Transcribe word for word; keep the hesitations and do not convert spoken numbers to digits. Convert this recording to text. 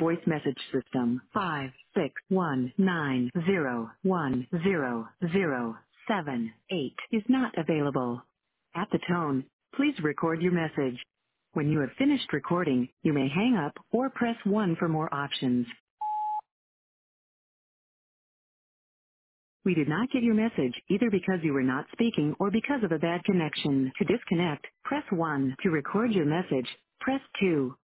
voice message system. five six one nine zero one zero zero seven eight is not available. At the tone, please record your message. When you have finished recording, you may hang up or press one for more options. We did not get your message either because you were not speaking or because of a bad connection. To disconnect, press one. To record your message, press two.